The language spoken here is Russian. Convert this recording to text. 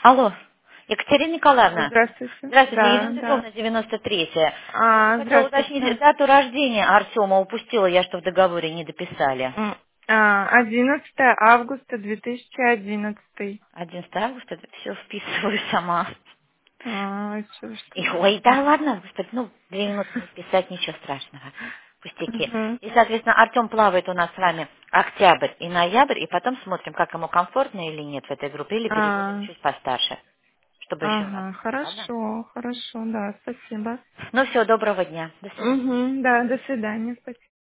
Алло, Екатерина Николаевна. Здравствуйте. Здравствуйте, Да, Елена да. Петровна, 93-я. Хотела уточнить Здравствуйте. дату рождения Артема. Упустила я, что в договоре не дописали. 11 августа 2011. 11 августа, все вписываю сама. Что ж И, такое? ой, да ладно, господи, 2 минуты не вписать, ничего страшного. Пустяки. Мгм. И, соответственно, Артем плавает у нас с вами октябрь и ноябрь, и потом смотрим, как ему комфортно или нет в этой группе, или переводим А, чуть постарше, чтобы еще раз. Ага, Ладно? хорошо, хорошо, да, спасибо. Ну все, доброго дня. До свидания. Да, до свидания, спасибо.